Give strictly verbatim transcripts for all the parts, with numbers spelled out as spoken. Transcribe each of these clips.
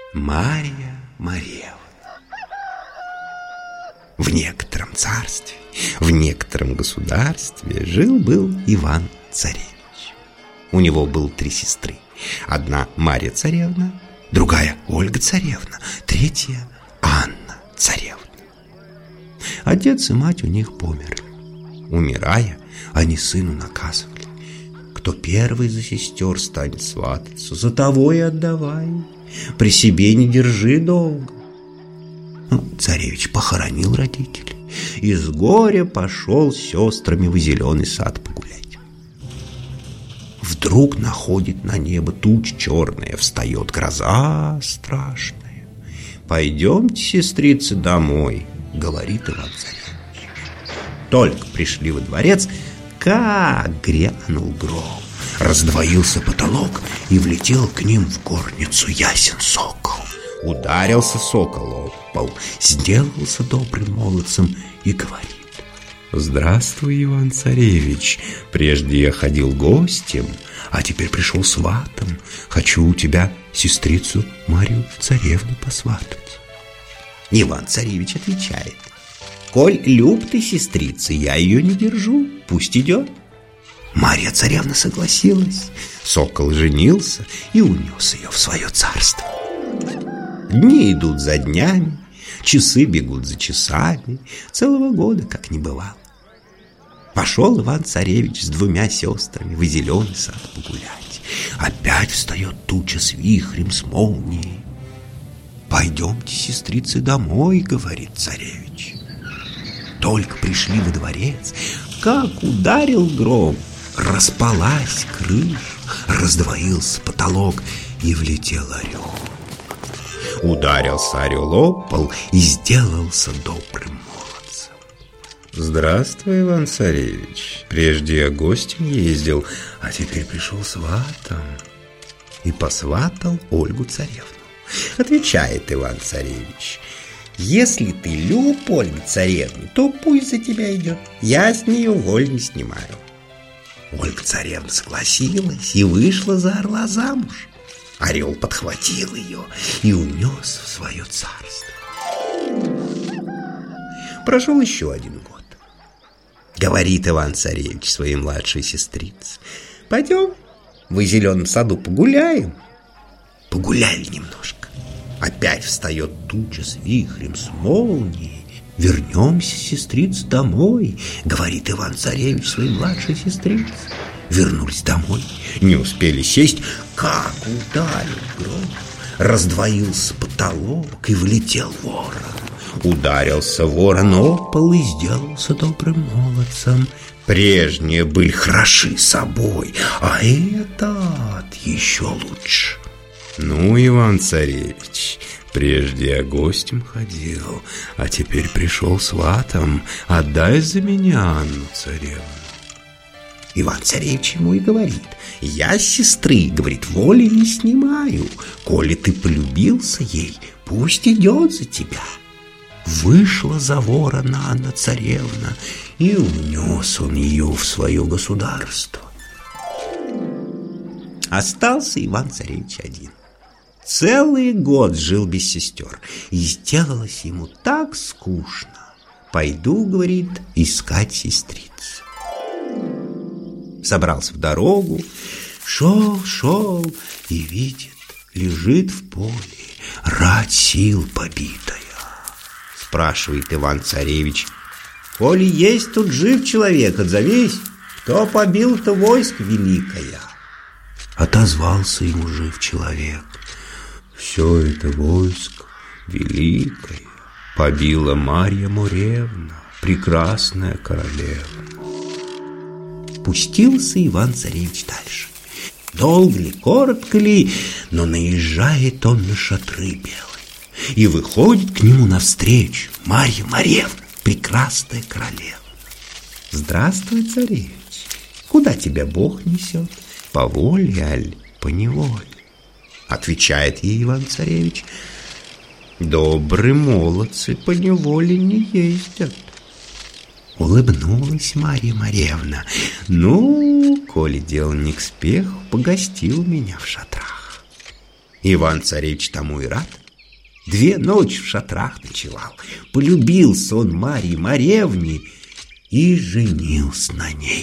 Марья Марьевна. В некотором царстве, в некотором государстве жил-был Иван-царевич. У него было три сестры. Одна Марья-царевна, другая Ольга-царевна, третья Анна-царевна. Отец и мать у них померли. Умирая, они сыну наказывали: кто первый за сестер станет свататься, за того и отдавай, при себе не держи долго. Ну, царевич похоронил родителей и с горя пошел с сестрами в зеленый сад погулять. Вдруг находит на небо туча черная, встает гроза страшная. «Пойдемте, сестрицы, домой», — говорит Иван-царевич. Только пришли во дворец, как грянул гром, раздвоился потолок, и влетел к ним в горницу ясен сокол. Ударился сокол об пол, сделался добрым молодцем и говорит: «Здравствуй, Иван-царевич, прежде я ходил гостем, а теперь пришел сватом. Хочу у тебя сестрицу Марью-царевну посватать». Иван-царевич отвечает: «Коль люб ты, сестрица, я ее не держу, пусть идет». Марья-царевна согласилась. Сокол женился и унес ее в свое царство. Дни идут за днями, часы бегут за часами, целого года как не бывало. Пошел Иван-царевич с двумя сестрами в зеленый сад погулять. Опять встает туча с вихрем, с молнией. «Пойдемте, сестрицы, домой», — говорит царевич. Только пришли во дворец, как ударил гром, распалась крыша, раздвоился потолок, и влетел орел. Ударился орел об пол и сделался добрым молодцем. «Здравствуй, Иван-царевич, прежде я гостем ездил, а теперь пришел сватом». И посватал Ольгу-царевну. Отвечает Иван-царевич: «Если ты люб Ольге-царевне, то пусть за тебя идет, я с нее воль не снимаю». Ольга-царевна согласилась и вышла за орла замуж. Орел подхватил ее и унес в свое царство. Прошел еще один год. Говорит Иван-царевич своей младшей сестрице: «Пойдем в зеленом саду погуляем». Погуляли немножко. Опять встает туча с вихрем, с молнией. «Вернемся, сестрица, домой», — говорит Иван-царевич своей младшей сестрице. Вернулись домой, не успели сесть, как ударил гром, раздвоился потолок, и влетел ворон. Ударился ворон об пол и сделался добрым молодцем. Прежние были хороши собой, а этот еще лучше. «Ну, Иван-царевич, прежде я гостем ходил, а теперь пришел сватом. Отдай за меня Анну-царевну». Иван-царевич ему и говорит: «Я с сестры, — говорит, — воли не снимаю. Коли ты полюбился ей, пусть идет за тебя». Вышла за ворона Анна-царевна, и унес он ее в свое государство. Остался Иван-царевич один. Целый год жил без сестер, и сделалось ему так скучно. «Пойду, — говорит, — искать сестриц». Собрался в дорогу, шел, шел, и видит, лежит в поле рать сил побитая. Спрашивает Иван-царевич: «Коли есть тут жив человек, отзовись, кто побил-то войско великое». Отозвался ему жив человек: «Все это войско великое побила Марья Марьевна, прекрасная королева». Пустился Иван-царевич дальше. Долго ли, коротко ли, но наезжает он на шатры белые, и выходит к нему навстречу Марья Марьевна, прекрасная королева. «Здравствуй, царевич, куда тебя Бог несет, по воле аль по неволе?» Отвечает ей Иван-царевич: «Добрые молодцы по неволе не ездят». Улыбнулась Марья Марьевна: «Ну, коли дело не к спеху, погостил меня в шатрах». Иван-царевич тому и рад. Две ночи в шатрах ночевал. Полюбился он Марье Маревне и женился на ней.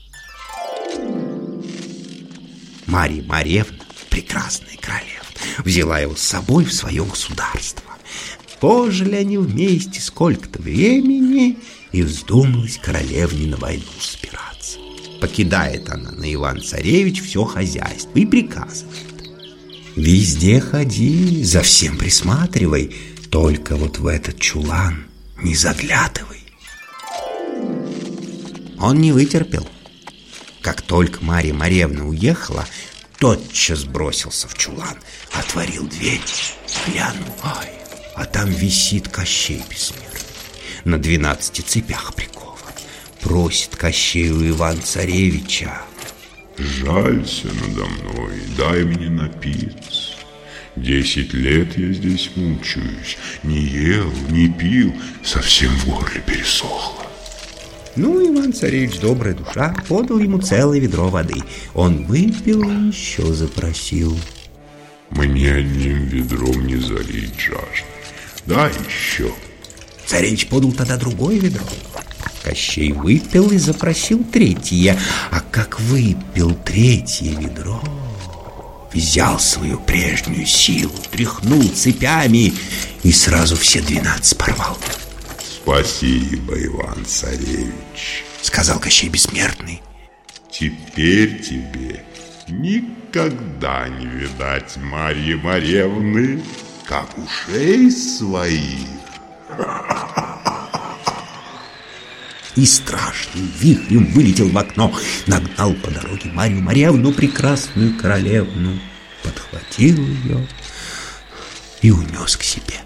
Марья Маревна, прекрасная королева, взяла его с собой в свое государство. Пожили они вместе сколько-то времени, и вздумалась королевне на войну собираться. Покидает она на Иван-царевич все хозяйство и приказывает: везде ходи, за всем присматривай, только вот в этот чулан не заглядывай. Он не вытерпел. Как только Марья Маревна уехала, тотчас бросился в чулан, отворил дверь, глянул, ай, а там висит Кощей Бессмертный, на двенадцати цепях прикован. Просит Кощей у Ивана-царевича: жалься надо мной, дай мне напиться. Десять лет я здесь мучаюсь, не ел, не пил, совсем в горле пересохло. Ну, Иван-царевич, добрая душа, подал ему целое ведро воды. Он выпил и еще запросил: мне одним ведром не залить жажды, дай еще. Царевич подал тогда другое ведро. Кощей выпил и запросил третье. А как выпил третье ведро, взял свою прежнюю силу, тряхнул цепями и сразу все двенадцать порвал. Спасибо, Иван-царевич, сказал Кощей Бессмертный. Теперь тебе никогда не видать Марьи Маревны, как ушей своих. И страшным вихрем вылетел в окно, нагнал по дороге Марью Маревну, прекрасную королевну, подхватил ее и унес к себе.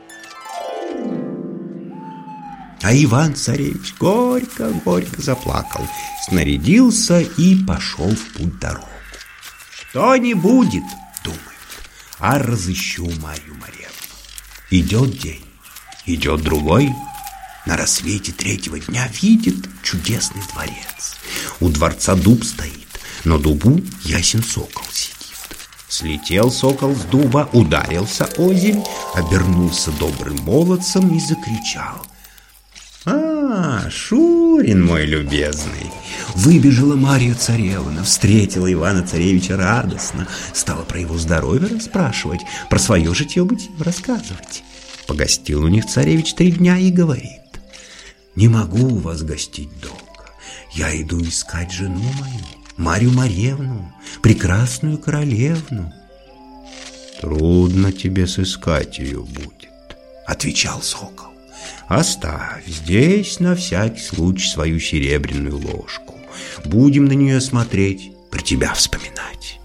А Иван-царевич горько-горько заплакал, снарядился и пошел в путь дорогу. Что не будет, думает, а разыщу Марью Маревну. Идет день, идет другой. На рассвете третьего дня видит чудесный дворец. У дворца дуб стоит, на дубу ясен сокол сидит. Слетел сокол с дуба, ударился озимь, обернулся добрым молодцем и закричал: «А, Шурин мой любезный!» Выбежала Марья царевна, встретила Ивана-царевича радостно, стала про его здоровье расспрашивать, про свое житье-бытие рассказывать. Погостил у них царевич три дня и говорит: «Не могу у вас гостить долго. Я иду искать жену мою, Марью Маревну, прекрасную королевну». «Трудно тебе сыскать ее будет», — отвечал сокол. «Оставь здесь на всякий случай свою серебряную ложку. Будем на нее смотреть, про тебя вспоминать».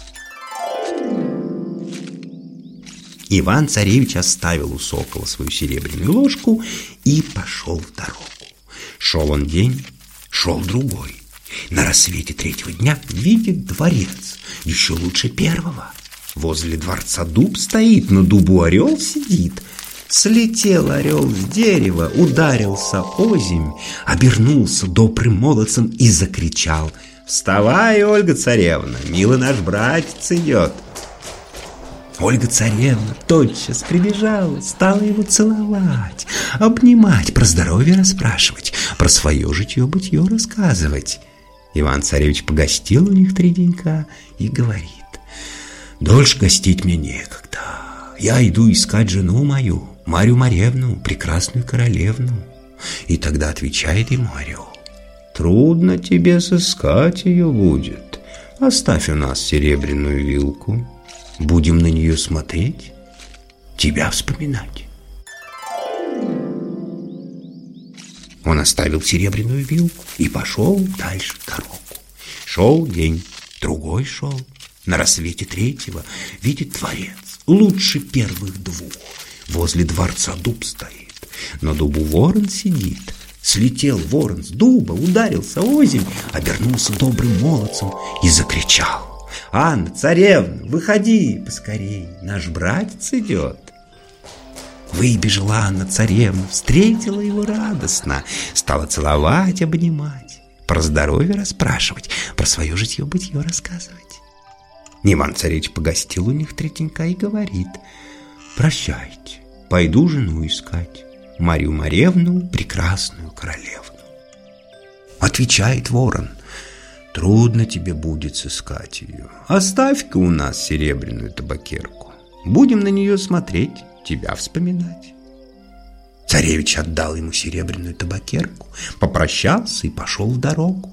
Иван-царевич оставил у сокола свою серебряную ложку и пошел в дорогу. Шел он день, шел другой. На рассвете третьего дня видит дворец, еще лучше первого. Возле дворца дуб стоит, на дубу орел сидит. Слетел орел с дерева, ударился озимь, обернулся добрым молодцем и закричал: «Вставай, Ольга-царевна, милый наш братец идет!» Ольга-царевна тотчас прибежала, стала его целовать, обнимать, про здоровье расспрашивать, про свое житье-бытье рассказывать. Иван-царевич погостил у них три денька и говорит: «Дольше гостить мне некогда. Я иду искать жену мою, Марью Маревну, прекрасную королевну». И тогда отвечает ему орел: «Трудно тебе сыскать ее будет. Оставь у нас серебряную вилку. Будем на нее смотреть, тебя вспоминать». Он оставил серебряную вилку и пошел дальше в дорогу. Шел день, другой шел. На рассвете третьего видит дворец, лучше первых двух. Возле дворца дуб стоит, на дубу ворон сидит. Слетел ворон с дуба, ударился озимь, обернулся добрым молодцем и закричал: «Анна, царевна, выходи поскорей, наш братец идет». Выбежала Анна царевна, встретила его радостно, стала целовать, обнимать, про здоровье расспрашивать, про свое житье-бытье рассказывать. Иван-царевич погостил у них три денька и говорит: прощайте, пойду жену искать, Марью Маревну, прекрасную королевну. Отвечает ворон: трудно тебе будет сыскать ее. Оставь-ка у нас серебряную табакерку, будем на нее смотреть, тебя вспоминать. Царевич отдал ему серебряную табакерку, попрощался и пошел в дорогу.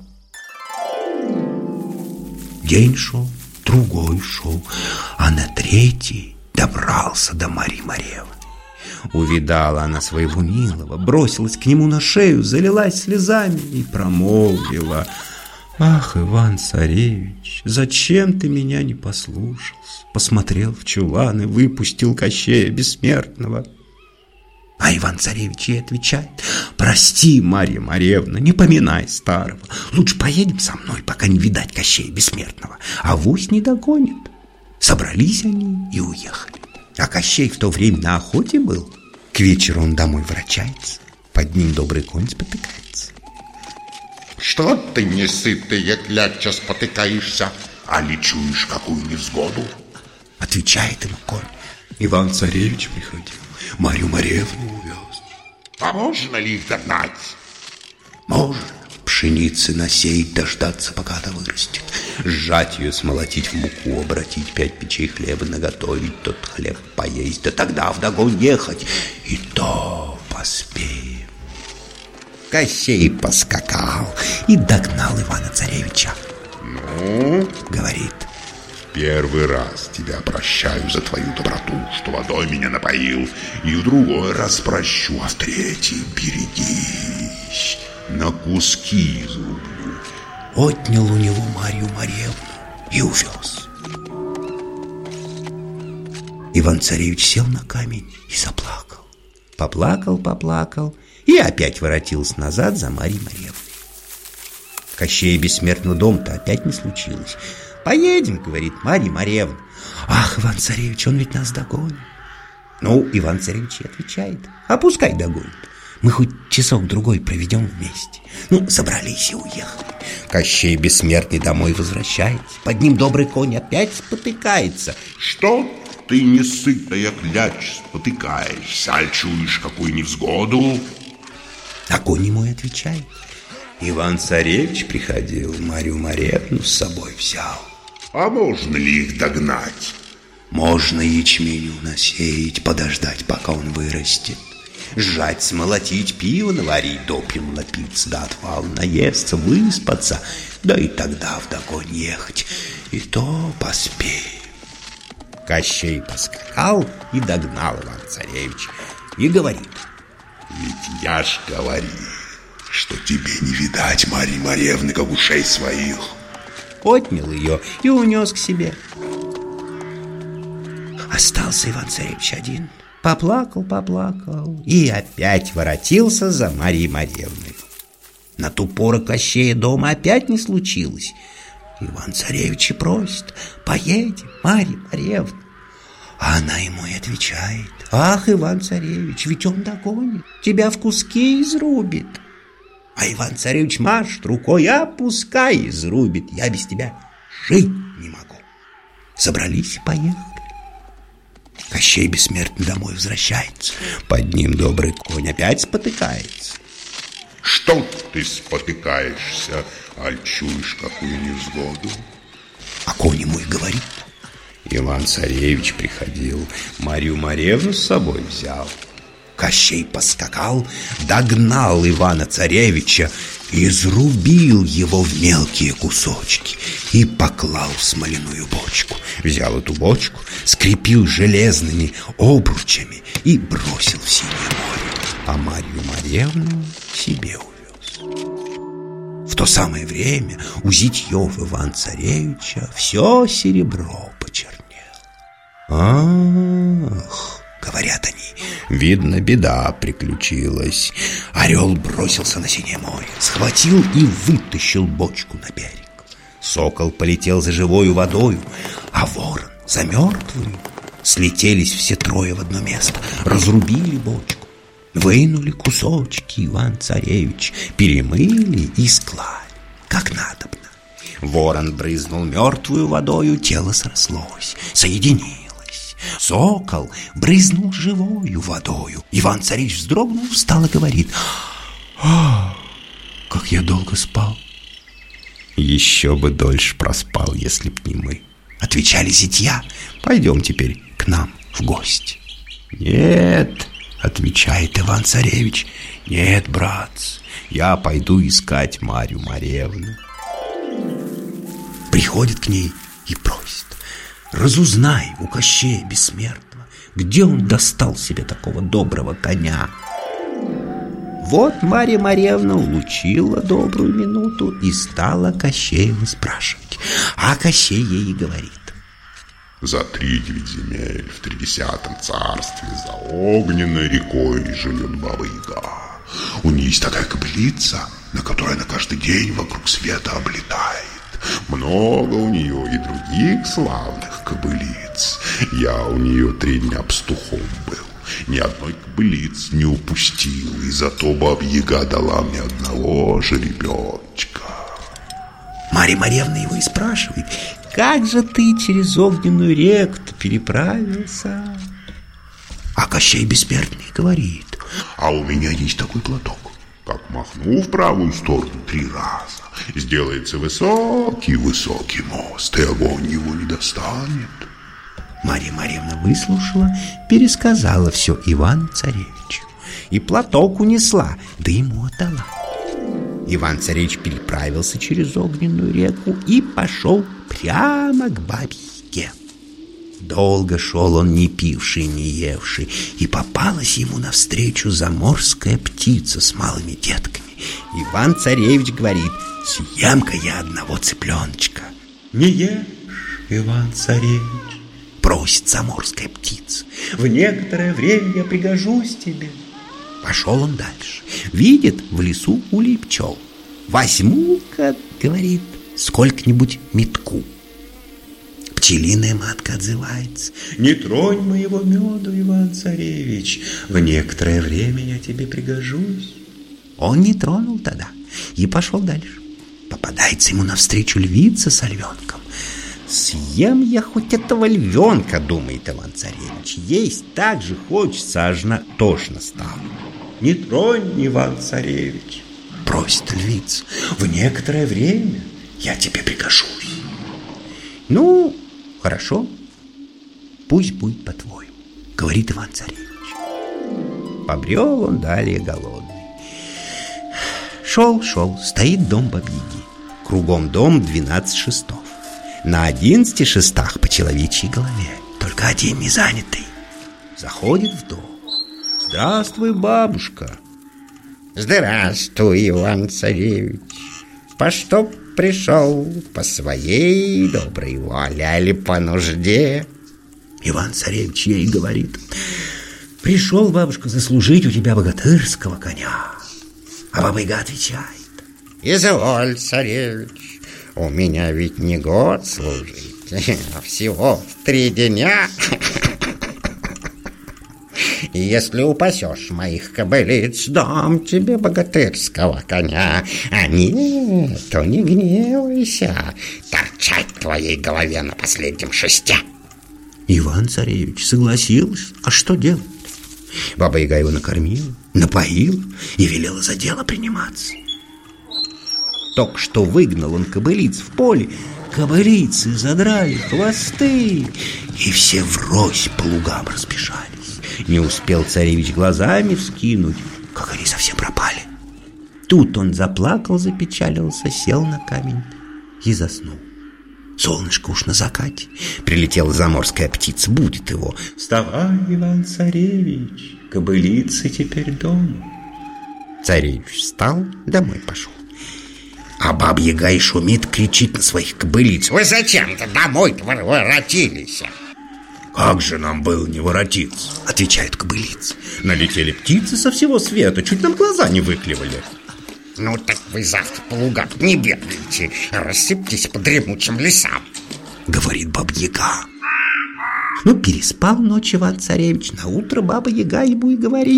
День шел, другой шел, а на третий добрался до Марьи Маревны. Увидала она своего милого, бросилась к нему на шею, залилась слезами и промолвила: ах, Иван-царевич, зачем ты меня не послушался? Посмотрел в чулан и выпустил Кощея Бессмертного. А Иван-царевич ей отвечает: прости, Марья Маревна, не поминай старого. Лучше поедем со мной, пока не видать Кощея Бессмертного, авось не догонит. Собрались они и уехали. А Кощей в то время на охоте был. К вечеру он домой ворочается, под ним добрый конь спотыкается. Что ты, несытая кляча, спотыкаешься, а ли чуешь какую невзгоду? Отвечает ему конь: Иван-царевич приходил, Марью Маревну увез. А можно ли их догнать? Можно. Пшеницы насеять, дождаться, пока она вырастет, сжать ее, смолотить в муку, обратить, пять печей хлеба наготовить, тот хлеб поесть, да тогда вдогонь ехать, и то поспеем. Кощей поскакал и догнал Ивана-царевича. Ну, говорит: первый раз тебя прощаю за твою доброту, что водой меня напоил, и в другой раз прощу, а в третий берегись, на куски изрублю. Отнял у него Марью Маревну и увез. Иван-царевич сел на камень и заплакал. Поплакал, поплакал и опять воротился назад за Марьей Маревной. Кощея Бессмертного дома-то опять не случилось. Поедем, говорит Марья Маревна. Ах, Иван-царевич, он ведь нас догонит. Ну, Иван-царевич и отвечает: а пускай догонит. Мы хоть часок-другой проведем вместе. Ну, собрались и уехали. Кощей Бессмертный домой возвращается. Под ним добрый конь опять спотыкается. Что ты, несытая кляча, спотыкаешься, аль чуешь какую невзгоду? А конь ему и отвечает: Иван-царевич приходил, Марью Маревну с собой взял. А можно ли их догнать? Можно ячменю насеять, подождать, пока он вырастет, сжать, смолотить, пиво наварить, допьем напиться, до отвала наесться, выспаться, да и тогда вдогонь ехать, и то поспеем. Кощей поскакал и догнал Иван-царевич и говорит: ведь я ж говорил, что тебе не видать Марьи Маревны, как ушей своих. Отнял ее и унес к себе. Остался Иван-царевич один. Поплакал, поплакал и опять воротился за Марьей Маревной. На ту пору Кощея дома опять не случилось. Иван-царевич и просит: поедем, Марья Маревна. А она ему и отвечает: ах, Иван-царевич, ведь он догонит, тебя в куски изрубит. А Иван-царевич машет рукой: а пускай изрубит, я без тебя жить не могу. Собрались и поехали. Кощей Бессмертный домой возвращается. Под ним добрый конь опять спотыкается. Что ты спотыкаешься, аль чуешь какую невзгоду? А конь ему и говорит: Иван-царевич приходил, Марью Маревну с собой взял. Кощей поскакал, догнал Ивана-царевича, изрубил его в мелкие кусочки и поклал в смоляную бочку. Взял эту бочку, скрепил железными обручами и бросил в синее море, а Марью Маревну себе увез. В то самое время у зятьев Ивана-царевича все серебро почернело. Ах! Говорят они, видно, беда приключилась. Орел бросился на синее море, схватил и вытащил бочку на берег. Сокол полетел за живою водою, а ворон за мертвую. Слетелись все трое в одно место, разрубили бочку, вынули кусочки Иван-царевич, перемыли и склали, как надобно. Ворон брызнул мертвую водою, тело срослось, соединилось. Сокол брызнул живою водою. Иван-царевич вздрогнул, встал и говорит: «А, как я долго спал!» «Еще бы дольше проспал, если б не мы», — отвечали зятья. «Пойдем теперь к нам в гости». «Нет», — отвечает Иван-царевич, — «нет, братцы, я пойду искать Марью Маревну». Приходит к ней и просит: «Разузнай у Кощея Бессмертного, где он достал себе такого доброго коня». Вот Марья Маревна улучила добрую минуту и стала Кощеева спрашивать. А Кощей ей говорит: «За три девять земель в тридесятом царстве, за огненной рекой живет Баба-Яга. У нее есть такая кобылица, на которой она каждый день вокруг света облетает. Много у нее и других славных кобылиц. Я у нее три дня пастухом был. Ни одной кобылицы не упустил, и зато Баба-Яга дала мне одного жеребеночка». Марья Маревна его и спрашивает: «Как же ты через огненную реку-то переправился?» А Кощей Бессмертный говорит: «А у меня есть такой платок. Как махну в правую сторону три раза, сделается высокий-высокий мост, и огонь его не достанет». Марья Маревна выслушала, пересказала все Ивану-царевичу. И платок унесла, да ему отдала. Иван-царевич переправился через огненную реку и пошел прямо к Бабе-Яге. Долго шел он, не пивший, не евший, и попалась ему навстречу заморская птица с малыми детками. Иван-царевич говорит: «Съем-ка я одного цыпленочка». «Не ешь, Иван-царевич», — просит заморская птица, «в некоторое время я пригожусь тебе». Пошел он дальше. Видит в лесу улей пчел. «Возьму-ка, — говорит, — сколько-нибудь метку». Пчелиная матка отзывается: «Не тронь моего меду, Иван-царевич, в некоторое время я тебе пригожусь». Он не тронул тогда и пошел дальше. Попадается ему навстречу львица с львенком. «Съем я хоть этого львенка, — думает Иван-царевич, — есть так же хочется, аж на тошно стало». «Не тронь, Иван-царевич, — просит львица, — в некоторое время я тебе пригожусь». «Ну, хорошо, пусть будет по-твоему, — говорит Иван-царевич. Побрел он далее голодный. Шел, шел, стоит дом Бабы-Яги. Кругом дом двенадцать шестов. На одиннадцати шестах по человечьей голове, только один не занятый. Заходит в дом. «Здравствуй, бабушка». «Здравствуй, Иван-царевич. По что пришел? По своей доброй воле, али по нужде?» Иван-царевич ей говорит: «Пришел, бабушка, заслужить у тебя богатырского коня». А Баба-Яга отвечает: «Изволь, царевич, у меня ведь не год служить, а всего три дня. И если упасешь моих кобылиц, дам тебе богатырского коня. А нет, то не гневайся, торчать в твоей голове на последнем шесте». Иван-царевич согласился. А что делать? Баба-Яга его накормила, напоила и велела за дело приниматься. Только что выгнал он кобылиц в поле, кобылицы задрали хвосты, и все врозь по лугам разбежались. Не успел царевич глазами вскинуть, как они совсем пропали. Тут он заплакал, запечалился, сел на камень и заснул. Солнышко уж на закате. Прилетела заморская птица, будет его: «Вставай, Иван-царевич, кобылицы теперь дома». Царевич встал, домой пошел. А Баба-Яга и шумит, кричит на своих кобылиц: «Вы зачем-то домой воротились?» «Как же нам было не воротиться?» — отвечают кобылицы. «Налетели птицы со всего света, чуть нам глаза не выклевали». «Ну так вы завтра по лугам не бегайте, рассыпьтесь по дремучим лесам», — говорит Баба-Яга. Ну, переспал ночь Иван-царевич. Наутро Баба-Яга ему и говорит: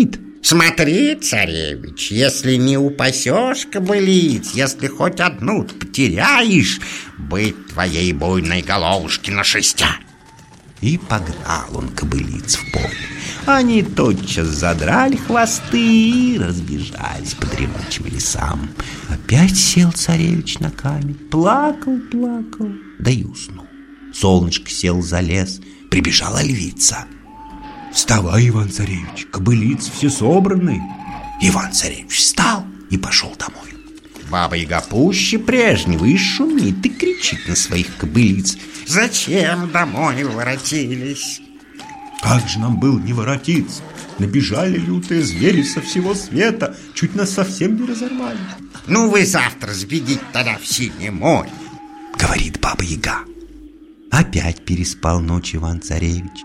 Смотри, царевич, если не упасешь кобылиц, если хоть одну потеряешь, быть твоей буйной головушки на шестя. И погнал он кобылиц в поле. Они тотчас задрали хвосты и разбежались по дремучим лесам. Опять сел царевич на камень, плакал, плакал, да и уснул. Солнышко сел за лес, прибежала львица. «Вставай, Иван-царевич, кобылицы все собраны». Иван-царевич встал и пошел домой. Баба-яга пуще прежнего и шумит и кричит на своих кобылиц: «Зачем домой воротились?» «Как же нам было не воротиться? Набежали лютые звери со всего света, чуть нас совсем не разорвали». «Ну вы завтра сбегите тогда в Синее море», — говорит баба-яга. Опять переспал ночь Иван-царевич.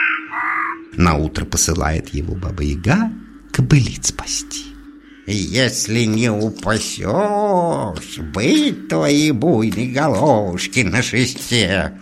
Наутро посылает его баба-яга кобылиц пасти. «Если не упасешь, быть твоей буйной головушки на шесте».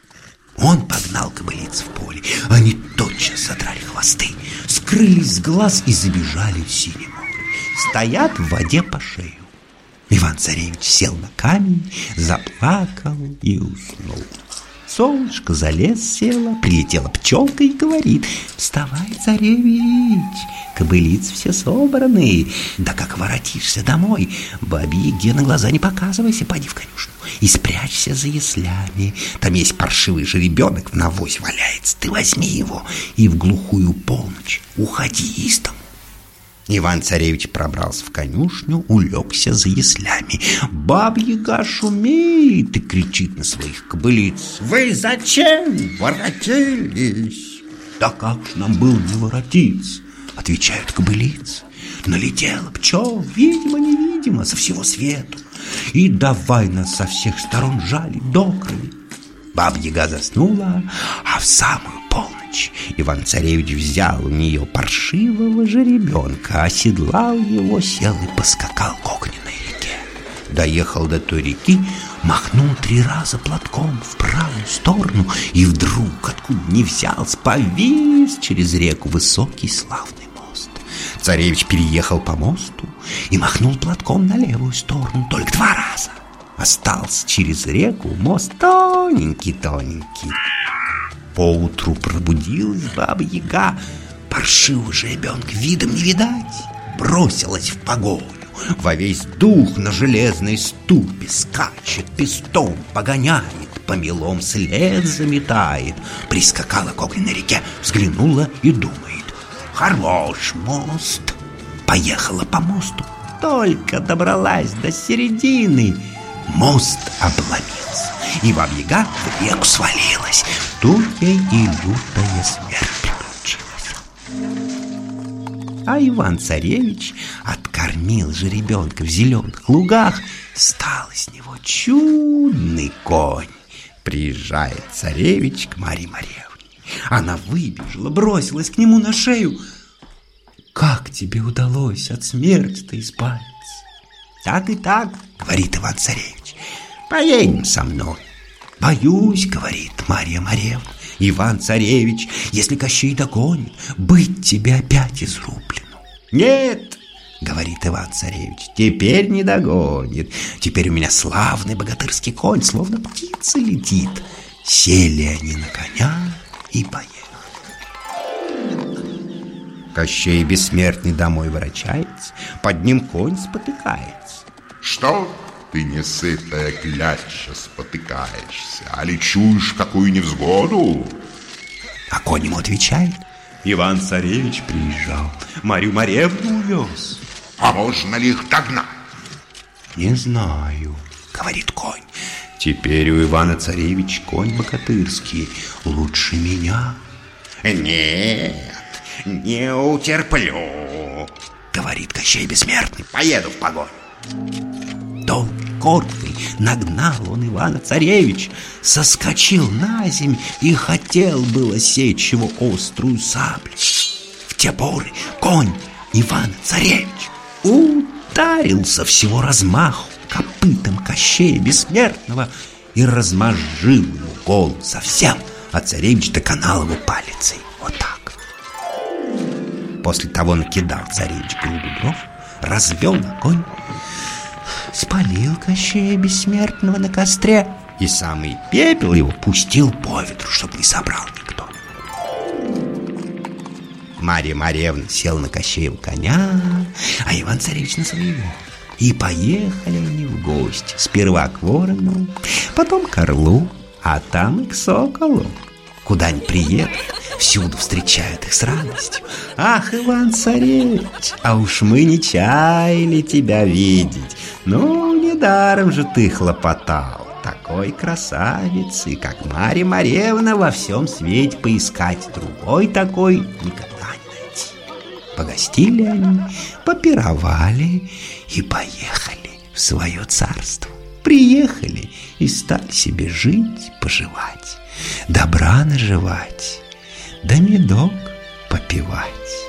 Он погнал кобылиц в поле. Они тотчас задрали хвосты, скрылись с глаз и забежали в Синее море. Стоят в воде по шею. Иван-царевич сел на камень, заплакал и уснул. Солнышко за лес село, прилетела пчелка и говорит: «Вставай, царевич, кобылицы все собраны. Да как воротишься домой, бабе-яге на глаза не показывайся, поди в конюшню и спрячься за яслями. Там есть паршивый жеребенок в навозе валяется, ты возьми его и в глухую полночь уходи из дому». Иван-царевич пробрался в конюшню, улегся за яслями. Бабья-яга шумит и кричит на своих кобылиц: «Вы зачем воротились?» «Да как ж нам было не воротиться?» — отвечают кобылицы. «Налетела пчел, видимо-невидимо, со всего свету, и давай нас со всех сторон жалить до крови». Баба-яга заснула, а в самую полночь Иван-царевич взял у нее паршивого жеребенка, оседлал его, сел и поскакал к огненной реке. Доехал до той реки, махнул три раза платком в правую сторону, и вдруг, откуда ни взялся, повис через реку высокий славный мост. Царевич переехал по мосту и махнул платком на левую сторону только два раза. Остался через реку мост тоненький-тоненький. Поутру пробудилась баба-яга, паршивого жеребенка видом не видать, бросилась в погоню, во весь дух на железной ступе скачет, пестом погоняет, по мелом след заметает. Прискакала к огненной реке, взглянула и думает: «Хорош мост». Поехала по мосту, только добралась до середины, мост обломился, и баба-яга в реку свалилась. Тут ей и лютая смерть приключилась. А Иван-царевич откормил жеребенка в зеленых лугах, стал из него чудный конь. Приезжает царевич к Марье-Моревне. Она выбежала, бросилась к нему на шею. «Как тебе удалось от смерти-то избавиться?» «Так и так», — говорит Иван-царевич, — «поедем со мной». «Боюсь», — говорит Марья-Моревна, — «Иван-царевич, если Кощей догонит, быть тебе опять изрублено». «Нет», — говорит Иван-царевич, — «теперь не догонит. Теперь у меня славный богатырский конь, словно птица летит». Сели они на коня и поехали. Кощей бессмертный домой ворочается, под ним конь спотыкается. «Что ты, несытая кляча, спотыкаешься, а ли чуешь какую невзгоду?» А конь ему отвечает: «Иван-царевич приезжал, Марью-Моревну увез». «А можно ли их догнать?» «Не знаю», — говорит конь. «Теперь у Ивана-царевич конь богатырский, лучше меня». «Нет, не утерплю», — говорит Кощей бессмертный, — «поеду в погоню». Долгой коркой нагнал он Ивана-царевич, соскочил на земь и хотел было сечь его острую саблю. В те поры конь Ивана-царевич ударился всего размаху копытом Кощея бессмертного и размозжил ему голову совсем, а царевич доконал его палицей. Вот так. После того накидал царевич груду дров, развел огонь, спалил Кощея Бессмертного на костре и самый пепел его пустил по ветру, чтоб не собрал никто. Марья Марьевна села на Кощеева коня, а Иван-царевич на своего. И поехали они в гости. Сперва к ворону, потом к орлу, а там и к соколу. Куда они приедут, всюду встречают их с радостью. Ах, Иван-царевич, а уж мы не чаяли тебя видеть. Ну, недаром же ты хлопотал. Такой красавицы, как Марья Марьевна, во всем свете поискать. Другой такой никогда не найти. Погостили они, попировали и поехали в свое царство. Приехали и стали себе жить, поживать, добра наживать, да медок попивать.